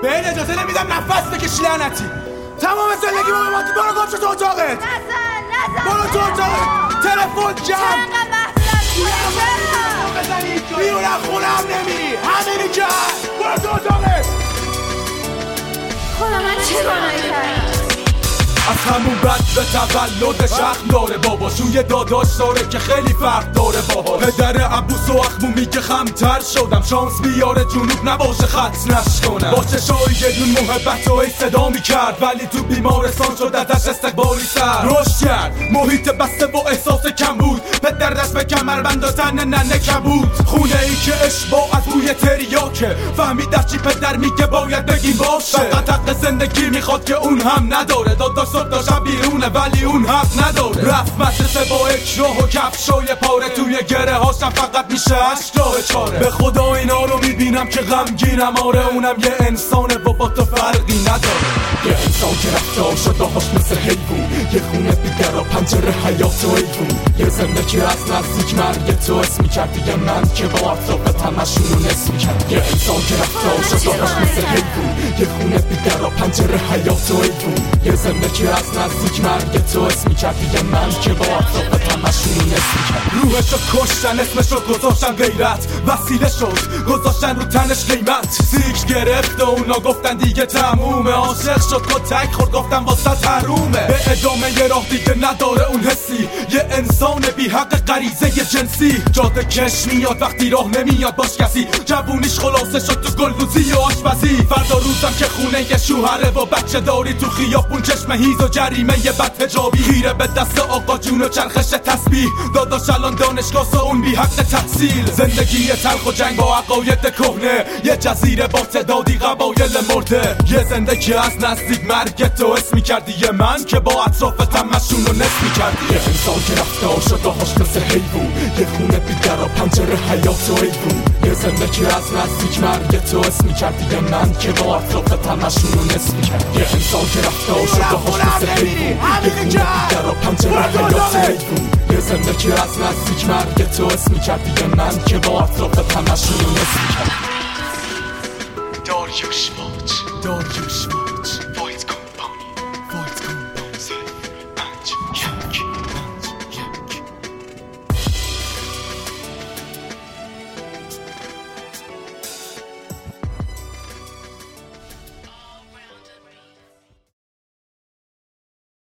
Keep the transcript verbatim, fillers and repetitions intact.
به این اجازه نمیدم نفس بکشی لعنتی. تمام زندگی ما بماندی. برو گم شو تو اتاقت. نزن نزن برو تو اتاقت. تلفن جمع. بیرون از خونه هم نمیری. همینی که هست. برو تو اتاقت. خدا من چه گناهی کردم؟ از همون بد به تولد شخم داره باباشون یه داداش داره که خیلی فرق داره باهاش. پدر عبوس و اخمومی که خمتر شدم شانس بیاره جنوب نباشه خط نشکنم. با چشای یه دون محبت و ای صدا میکرد ولی تو بیمارستان شد ازش استقبالی سر رشد کرد. محیط بسته و احساس کم بود. پدر دست به کمربند و تن ننه کبود. خونه ای که اشباع از بوی تریاکه. فهمید در چی پدر میگه باید بگیم باشه. فقط حق زندگی میخواد که اون هم نداره. داداش صبح تا شب بیرونه ولی اون حق نداره. رفت مدرسه با اکراه و کفشای پاره. توی گره هاشم فقط میشه اشکراه چاره. به خدا اینا رو میبینم که غمگینم. آره اونم یه انسانه و با تو فرقی نداره. یه انسان که رفتار شده هاش مثل حیوون. یه خونه بیدر و پنجره حیات و ایوون. یه زندگی از نزدیک مرگ تو اسم میکرد. دیگه من که با اطراف تمشون رو نصف میکرد. یه انسان که رفتار شده هاش مثل حیوون. یه خونه بیدر و پنجره حیات و ایوون. یه زندگی از نزدیک مرگ تو اسم میکرد. دیگه من که با اطراف تمشون رو نصف میکرد. روحشو کشتن اسمشو گذاشتن غیرت. وسیله شد گذاشتن رو تنش قیمت. سیکش گرفت و اونا گفتن دیگه تمومه. عاشق شد کتک خورد گفتن واسه حرومه. به ادامه یه راه دیگه نداره اون حسی. یه انسان بی حق غریزه جنسی. جاده کش میاد وقتی راه نمیاد باش کسی. جوونیش خلاصه شد تو گلدوزی و آشپزی. فردا روزم که خونه یه شوهره و بچه داری. تو خیابون چشم هیز و جریمه یه بد حجابی. خیره به دست آقا جون و چرخش تسبیح. داداش الان دانشگاه اون بی حق تحصیل. زندگی تلخ و جنگ با عقاید کهنه. یه جزیره با تعدادی قبایل مرده. یه زندگی از نزدیک مرگ تو اسم میکردی. یه من که با اطراف تمشون رو نصف میکردی. یه انسان که رفتار شده هاش مثل حیوون. یه خونه بیدر و پنجره حیات و ایوون. یه زندگی از نزدیک مرگ تو اسم میکردی. یه من که با اطراف تمشون رو نصف میکردی. یه انسان که رفتار شده هاش مثل حیوون. یه خونه بیدر و پنجره حیات و ایوون. یه زندگی از نزدیک مرگ تو اسم میکردی. یه من که با اطراف تمشون رو نصف میکردی. داریوش موج داریوش موج